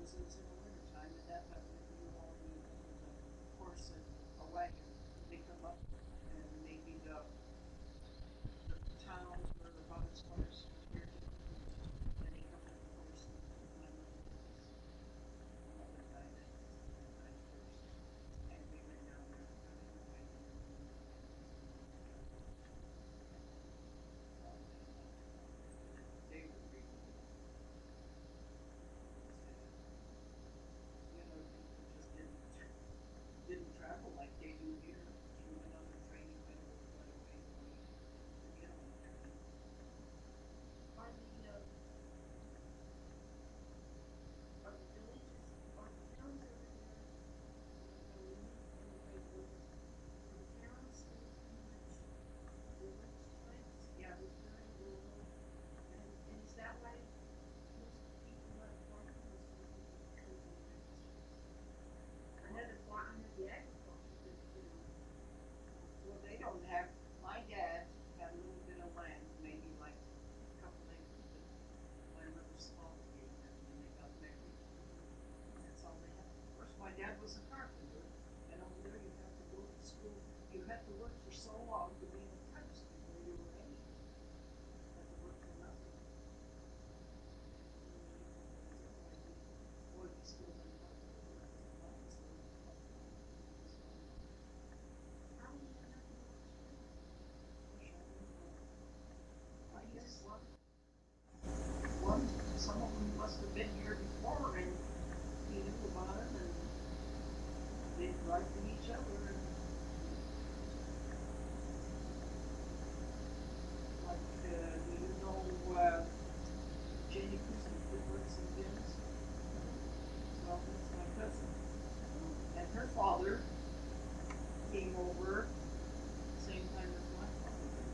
because it was in the winter time, and that time you all need a horse and a wagon. They come up, and maybe the towns where the hottest cars here to the beach, and he come with the horse, and my mother died at that time first, and we went down there and got in the wagon, and we went down there and they were really good. You know, people just didn't travel like they do here. If you went on the train, you went over quite a ways to get on the train. Are the villages, are the towns over there, when we immigrate over, are the towns still pretty much village types? Yeah. With very rural, and is that why most people left farming, most of the people come to the United States? I know the agriculture, but Well, they don't have. My dad had a little bit of land, maybe like a couple acres, but my mother's father gave them when they got married. That's all they had. Of course, my dad was a carpenter, and over there you had to go to school. You had to work for so long to be an apprentice before you were anything. You had to work for nothing. Boy, he still went up. how do you know nothing about I guess one, some of them must have been here before, and he knew about it, and they'd write to each other, and like, do you know, Jenny Christie that works in Vince? Well, that's my cousin. And her father came over same time as my father did.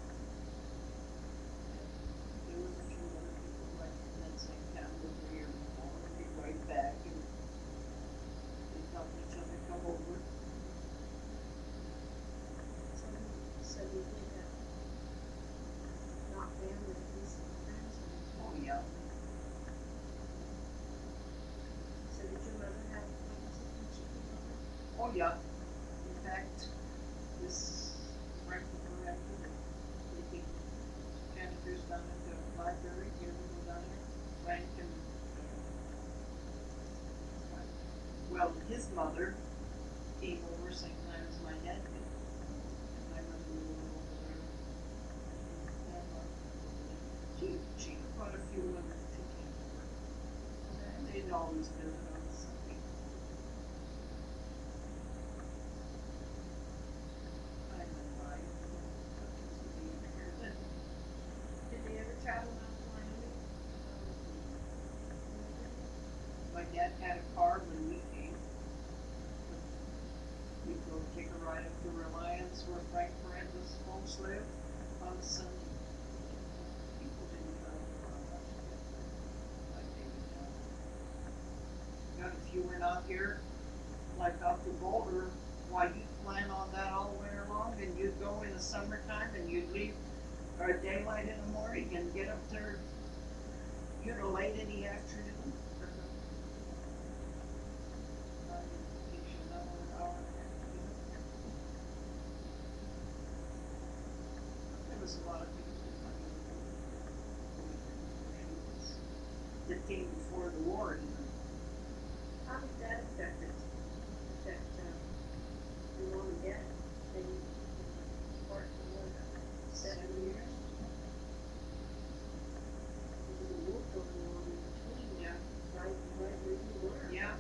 There was a few other people like in that same town over here before, and they right back, and they tell each other come over. So you did have not family, at least friends, Oh yeah. so did your mother have friends when she came over? Oh yeah. In fact, this right before after they take janitors down at the library, here we go down there, Frank and well, his mother came over same time as my dad did. And my mother was over there. She brought a few women that she came over. And they'd always visit on Sunday. I went by. Did they ever travel out to Wyoming? My dad had a car when we came. We'd go take a ride up to Reliance where Frank Miranda's folks lived on Sunday. People didn't travel around much like they do now. God, if you went out here, like out to Boulder, why you'd plan on that all winter long, and you'd go in the summertime and you'd leave or daylight in the morning and get up there, you know, late in the afternoon. There was a lot of things that came before the war even. How did that affect your mom and dad? They worked for what, 7 years? There was a war going on in between, Yeah. right where you were. Yeah.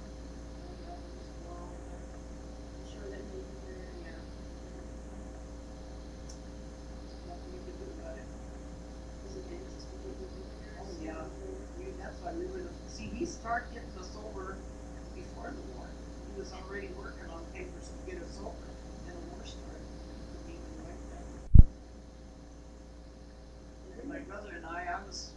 I'm sure that made you very, Nothing you could do about it. was it anxious to get you there? Oh, yeah. That's why we were, see, he started getting us over before the war. He was already working on papers to get us over, and the war started. He even went there. And my brother and I was.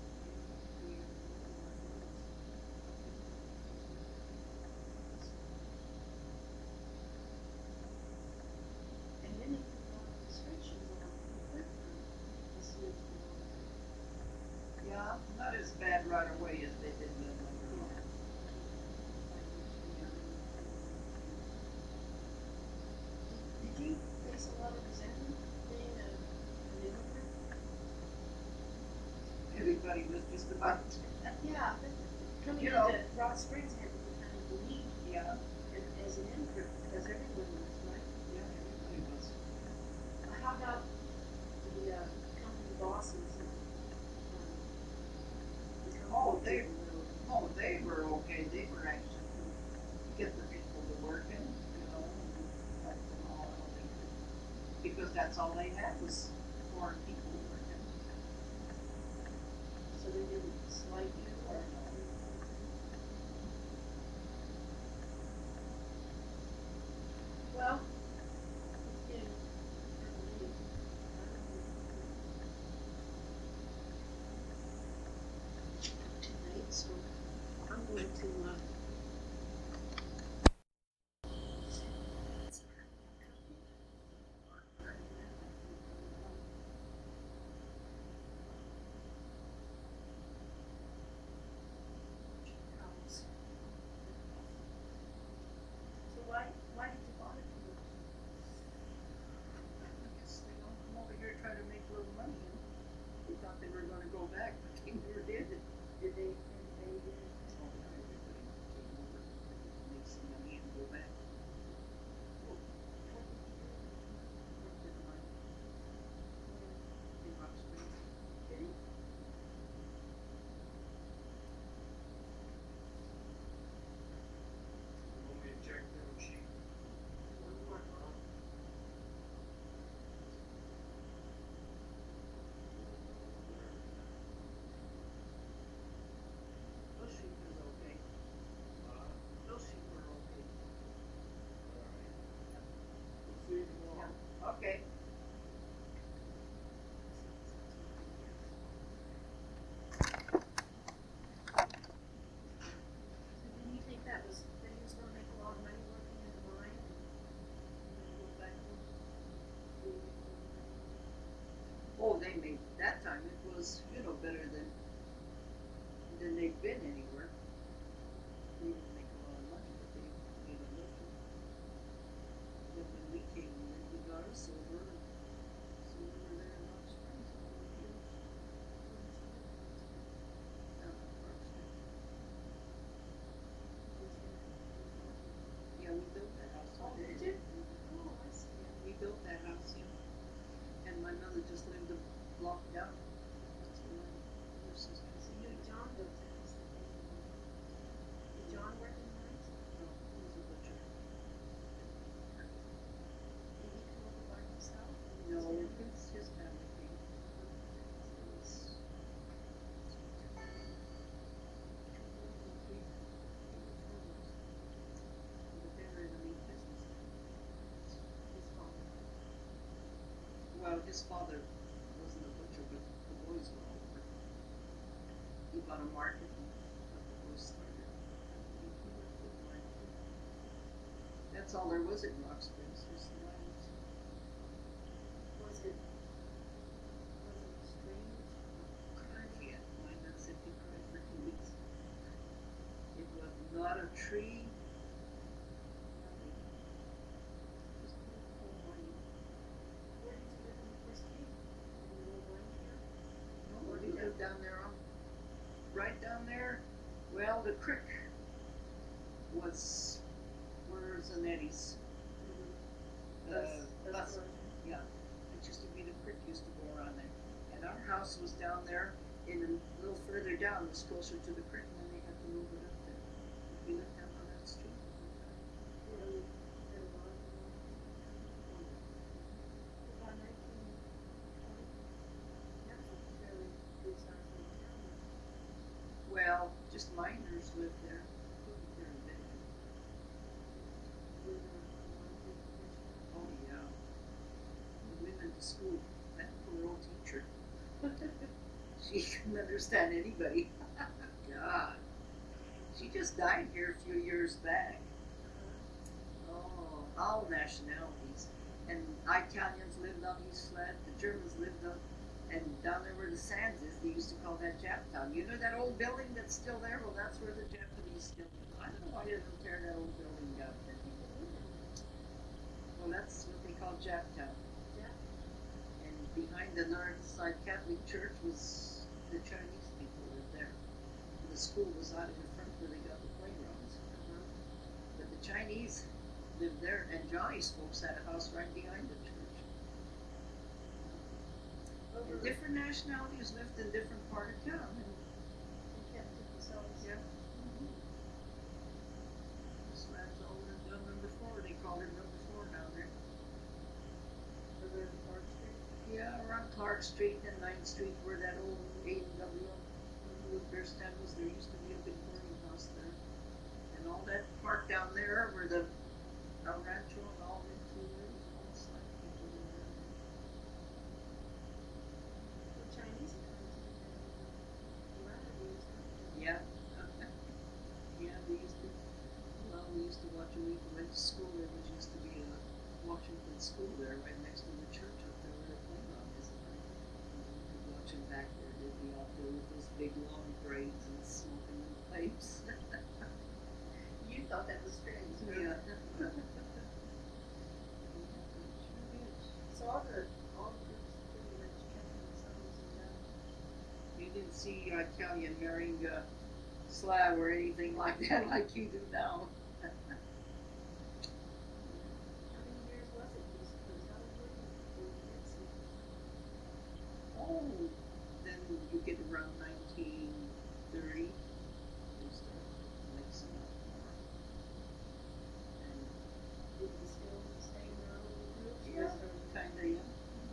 And then they put a lot of restrictions on equipment as soon as the war ended. Yeah, not as bad right away as they did then later on. everybody was just about, Yeah, but coming You into know. Rock Springs had to be kind of unique yeah, as an immigrant because everyone was, right? yeah, everybody was. How about the company bosses? The Oh, company they- people were- Oh, they were okay, they were actually get the people to work in, and help them all out they could. Because that's all they had was foreign people working. So they didn't slight you or? Well, it's getting kind of late. Tonight, so I'm going to, So why did you bother to go? I guess they don't come over here trying to make a little money, and they thought they were gonna go back, but they never did. Did they, everybody did? Oh, yeah, everybody came over, make some money and go back. What did you do? Worked in mine, in Rock Springs. Did he? Want me to check them sheet? One more. Those sheep was okay. Those sheep were okay. We'll see you tomorrow. Okay. So didn't you think that was gonna make a lot of money working in the mine and then go back home? Oh, they made, that time it was, better than they'd been anywhere. They didn't make a lot of money, but they made a little. Then when we came in, we got our silver, so we were there in Rock Springs all those years. Down at Park Street. Yeah, we built that house. Oh, we did you? Oh, I see. We built that house, yeah. And my mother just lived a block down. That's where my other sister is. So you and John built the house that day. Did John work in the mines? No, he was a butcher. Did he come over by himself? No, it's his family thing. It was. But they're in the meat business. His father. Well, his father wasn't a butcher, but the boys were all working. He bought a market and got the boys started. He worked with mine too. That's all there was in Rock Springs, just the mines. Was it strange? Yeah, mine that said he cried for 2 weeks. It was not a tree. Nothing. Just a coal mining. Where did you live when you first came? In the little mine camp? No, we lived down there right down there. Well, the creek was where Zanetti's. Bus. Yeah, it used to be the creek used to go around there. And our house was down there, and a little further down was closer to the creek, and then they had to move it up there. We lived down on that street. Really, there were a lot of them. About 1920. That's a fairly good sized little town. Well, just miners lived there. Wasn't very big. With a lot of people. Oh, yeah. We went to school. That poor old teacher. She couldn't understand anybody. God. She just died here a few years back. Oh, all nationalities. And Italians lived on East Flat, the Germans lived on, and down there where the Sands is, they used to call that Japtown. You know that old building that's still there? Well, that's where the Japanese still live. I don't know why they didn't tear that old building down. Well, that's what they call Japtown. Yeah. And behind the North Side Catholic Church was the Chinese people lived there. And the school was out in the front where they got the playgrounds. But the Chinese lived there, and Johnny's folks had a house right behind the church. And different nationalities lived in different part of town. And They kept it themselves. yeah. This man's older than number 4. They called him number 4 down there. Over in Park Street. Yeah, around Clark Street and 9th Street where that old A&W with beer stand was. There used to be a big boarding house there. And all that park down there where the El Rancho and all went through there was all Slav people in there. The Chinese are coming to the latter years. Yeah. Yeah, we used to, well, we used to watch a week. We went to school. There was used to be a Washington school there right next to the church up there where the playground is. You could watch them back there. They'd be out there with those big long braids and smoking in pipes. You thought that was strange. Yeah. So all the groups pretty much kept themselves and You didn't see Italian marrying Slav or anything like that like you do now. how many years was it? You suppose how was working for kids? Oh, then you get around 1930, you start mixing up more. And Did they still stay in their own little groups? yeah, Was there- kinda, yeah.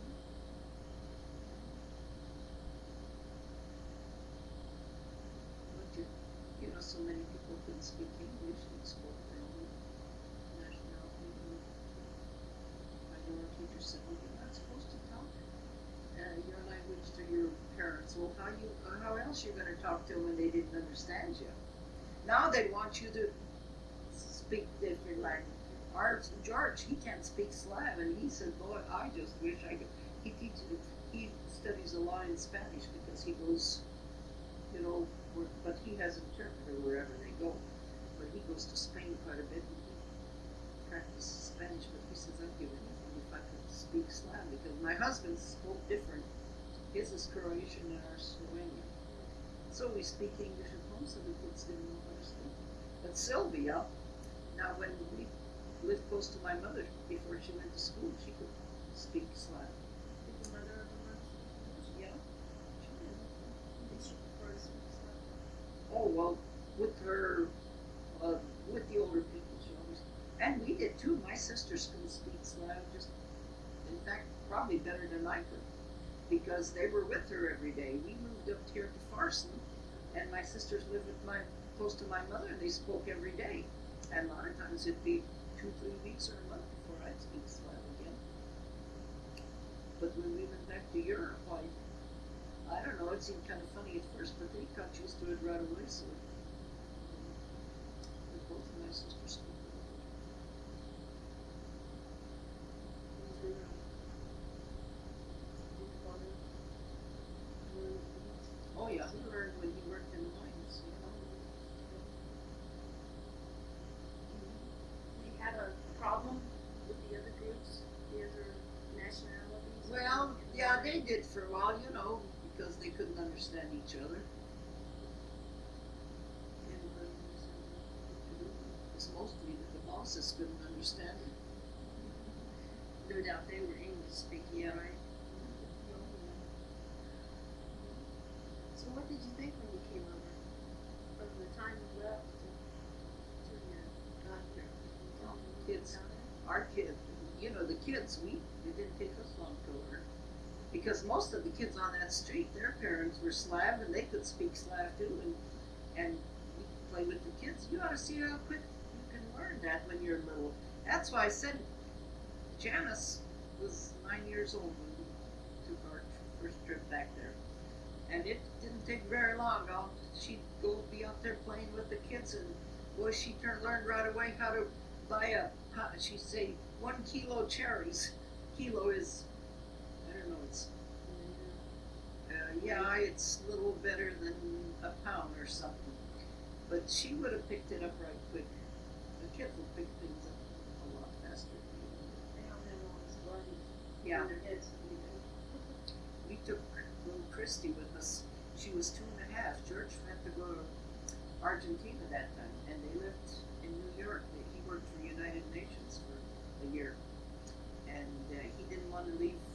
But you know, so many people couldn't speak English and spoke their own nationality. My daughter teacher said, well, you're not supposed to talk your language to your parents. Well, how else you gonna talk to them when they didn't understand you? Now they want you to speak different language. Our George, he can't speak Slav, and he said, boy, I just wish I could. He studies a lot in Spanish because he goes, you know, but he has an interpreter wherever they go. But he goes to Spain quite a bit, and he practices Spanish, but he says, I'd give anything if I could speak Slav, because my husband spoke different. His is Croatian and ours Slovenian. So we speak English at home, so the kids didn't know how to speak. But Sylvia, now when we lived close to my mother before she went to school, she could speak Slav. Did the mother of the month? Yeah, she did. Did she prefer to speak Slav? Oh, well, with her, with the older people, she always, and we did too. My sisters couldn't speak Slav, just, in fact, probably better than I could, because they were with her every day. We moved up here to Farson, and my sisters lived close to my mother, and they spoke every day. And a lot of times it'd be 2-3 weeks or a month before I'd speak Slav again. But when we went back to Europe, I don't know, it seemed kind of funny at first, but they got used to it right away, so both of my sisters spoke it. Was your father learn things? Oh yeah, he learned when he worked in the mines, you know. They had a problem with the other groups, the other nationalities? Well, yeah, they did for a while, you know, because they couldn't understand each other. Everybody understood what to do. It's mostly that the bosses couldn't understand it. No doubt they were English speaking, Yeah. right? So what did you think when you came over? From the time you left to you got here? Well, kids, our kids, you know, the kids, it didn't take us long to learn. Because most of the kids on that street, their parents were Slav and they could speak Slav too, and we could play with the kids. You ought to see how quick you can learn that when you're little. That's why I said Janice was 9 years old when we took our first trip back there. And it didn't take very long. She'd go be out there playing with the kids, and boy, she learned right away how to buy she'd say 1 kilo cherries. Kilo is, I don't know, it's, yeah, it's a little better than a pound or something. But she would have picked it up right quick. The kids will pick things up a lot faster. They don't have all this learning Yeah. in their heads. We took little Christy with us, She was 2.5. George had to go to Argentina that time, and they lived in New York. He worked for United Nations for a year, and he didn't want to leave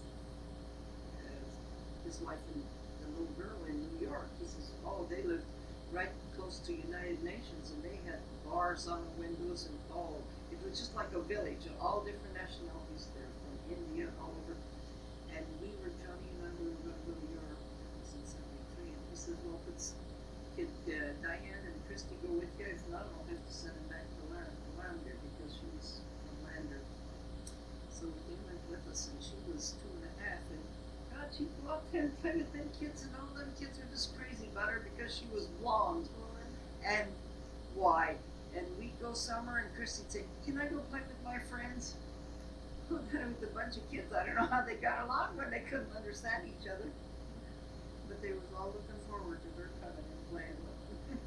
his wife and the little girl in New York. He says, "Oh, they lived right close to United Nations, and they had bars on the windows, and it was just like a village, all different nationalities there, from India and all over." And Johnny and I were going to go to Europe. It was in '73, and he says, "Well, could Diane and Christy go with you? If not, I'll have to send them back to Lander because she was from Lander." So they went with us, and she was 2.5, and God, she'd go out there and play with them kids, and all them kids were just crazy about her because she was blonde and wide. And we'd go somewhere, and Christy'd say, "Can I go play with my friends?" With a bunch of kids, I don't know how they got along when they couldn't understand each other. But they was all looking forward to her coming and playing with them.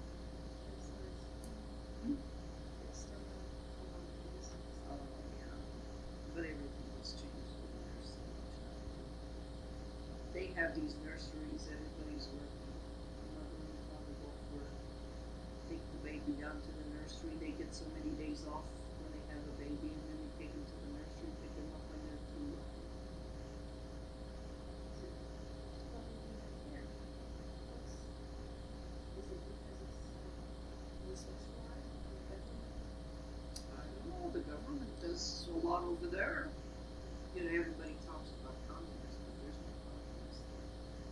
Oh, yeah. But everything has changed over there so much now. They have these nurseries, everybody's working. Mother and father both work. Take the baby down to the nursery. They get so many days off when they have a baby, and then we take them to the nursery, pick them up when they're 2. I don't know, the government does a lot over there. You know, everybody talks about communism, but there's no communism there.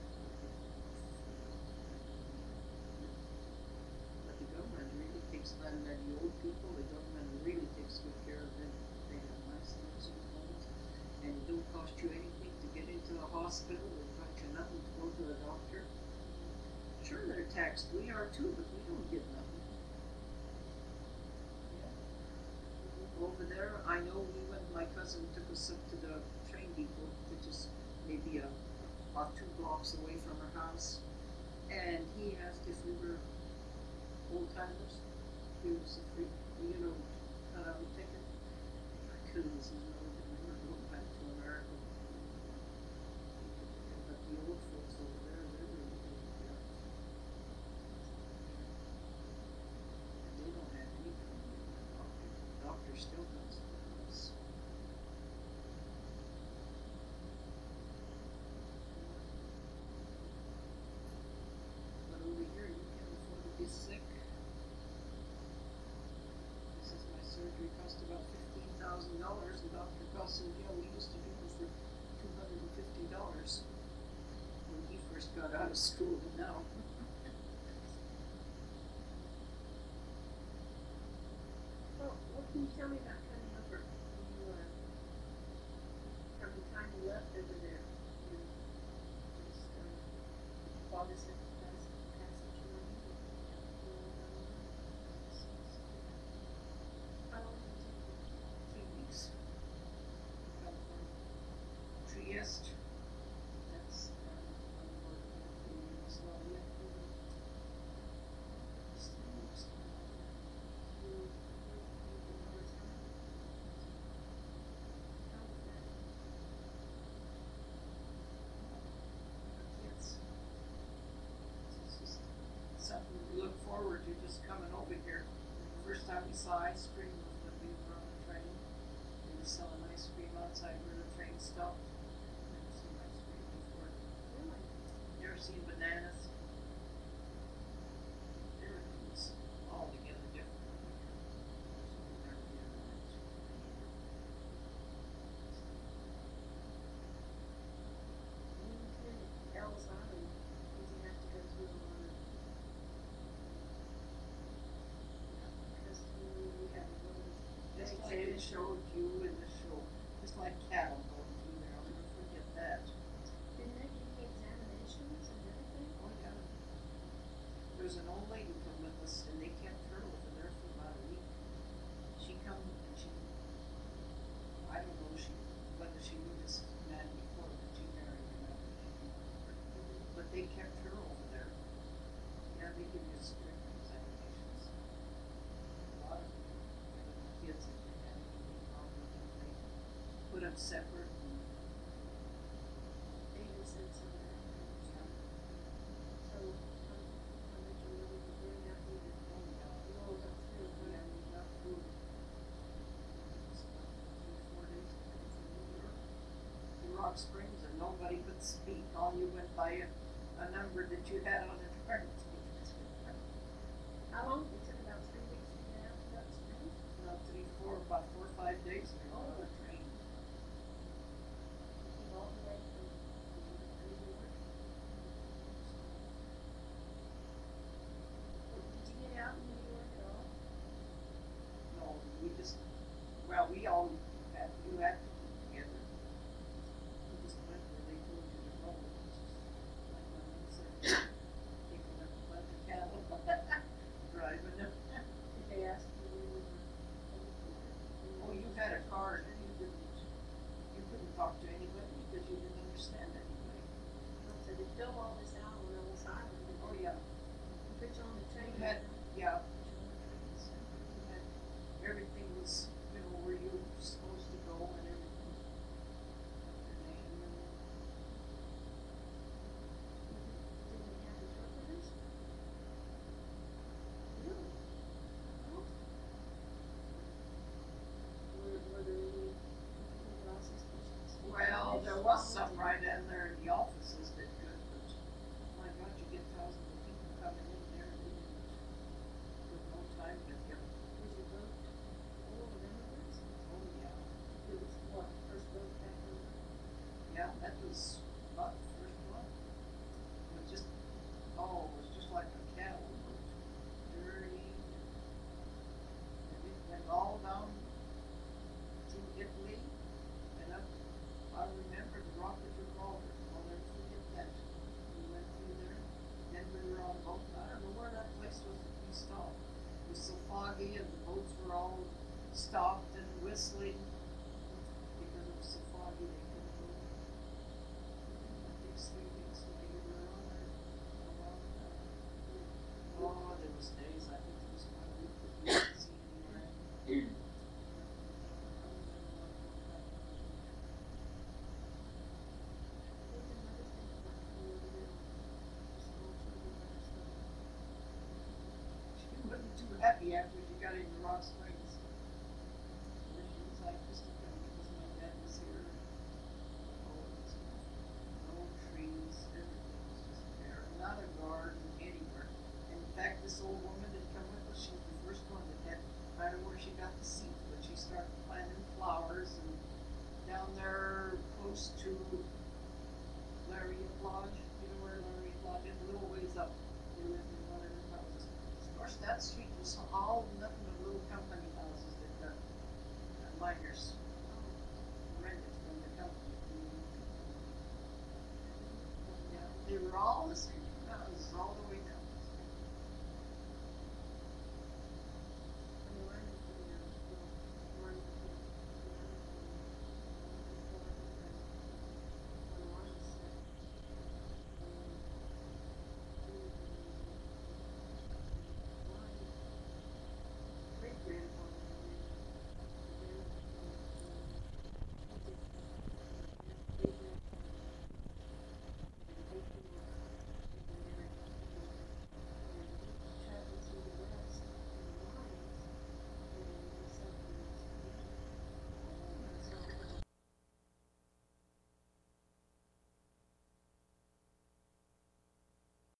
But the government really takes on the old people. The government really takes good care of them. They have nice nursing homes, and it don't cost you anything to get into a hospital. It costs you nothing to go to a doctor. Sure, they're taxed. We are too, but we don't get nothing. Over there, I know my cousin took us up to the train depot, which is maybe about 2 blocks away from her house, and he asked if we were old timers. He was a free, cut out a ticket. My cousin says, "No, we're going back to America." But the old folks over there, they're really taking care of us. And they don't have any problem with the doctor. The doctor still comes to us. But over here, you can't afford to be sick. He says my surgery cost about $15,000, and Dr. Carlson, we used to do it for $250 when he first got out of school, and now. Well, what can you tell me about coming over? From the time you left over there, just while this passage along. How long did it take you? 3 weeks. Come from Trieste. That's on board in Yugoslavia. It's 3 weeks. Kids. It's just something we look forward to, just coming over here. The first time we saw ice cream was when we were on the train. They were selling ice cream outside where the train stopped. Never seen ice cream before. Really? Never seen bananas. Everything's altogether different over here. So we'll never get around to it either. When you came to Ellis Island, did you have to go through a lot of, because we had a lot of. Just like it showed you in the show, just like cattle going through there, I'll never forget that. Didn't they give you examinations and everything? Oh yeah. There was an old lady come with us, and they kept her over there for about a week. She come and I don't know whether she knew this man before, but she married him after she came over. But they kept her over there. Yeah, they give you strict examinations. A lot of kids, if they had anything wrong with them, they put them separate. And, They even said some of that. yeah. Rock Springs and nobody could speak. All you went by a number that you had on the card. How long? It took about 3 weeks to get out to Rock Springs. About 4 or 5 days we were on the train. Came all the way from New York. Well, did you get out in New York at all? No, we just, well, we all had, you had to be together. We just went where they told you to go. It's just like my mom said, taking up a bunch of cattle, driving them. Did they ask you where you were headed for? Oh, you had a card and you couldn't talk to anybody because you didn't understand anybody. So they fill all this out on Ellis Island. and Oh, yeah. Put you on the train. You had, yeah, Put you on the train. you had, everything was, you know, where you were supposed to go and everything. Your name and Didn't they have interpreters? Really? Oh. Were there any glasses patients? well, there was some right in there in the offices that could, but my God, you get thousands of people coming in there and they didn't, with no time to get, Was your boat full of immigrants? oh, yeah. It was what, first boat back over? Yeah, that was about the first one. It was just, oh, it was just like a cattle boat, dirty. And it went all down to Italy and up, I remember the Rock of Gibraltar, I'll never forget that. We went through there, then we were on a boat, I don't know where that place was that we stopped. It was so foggy and the boats were all stopped and whistling because it was so foggy they couldn't go. I think 3 weeks later we were on there. Oh, there was days, I think there was 1 week that we didn't see any rain. There's another thing about being over there. Small children by themselves. She wasn't too happy after she got into Rock Springs. Where she was like, just to come because my dad was here. Oh, it was no trees, everything was just bare, not a garden anywhere. And in fact, this old woman that come with us, she was the first one that had, I don't know where she got the seed, but she started planting flowers and down there close to Lariat Lodge, you know where Lariat Lodge is, a little ways up. They lived in one of their houses. Of course, that street was all nothing but little company houses that miners rented from the company. Yeah, they were all the same houses all the way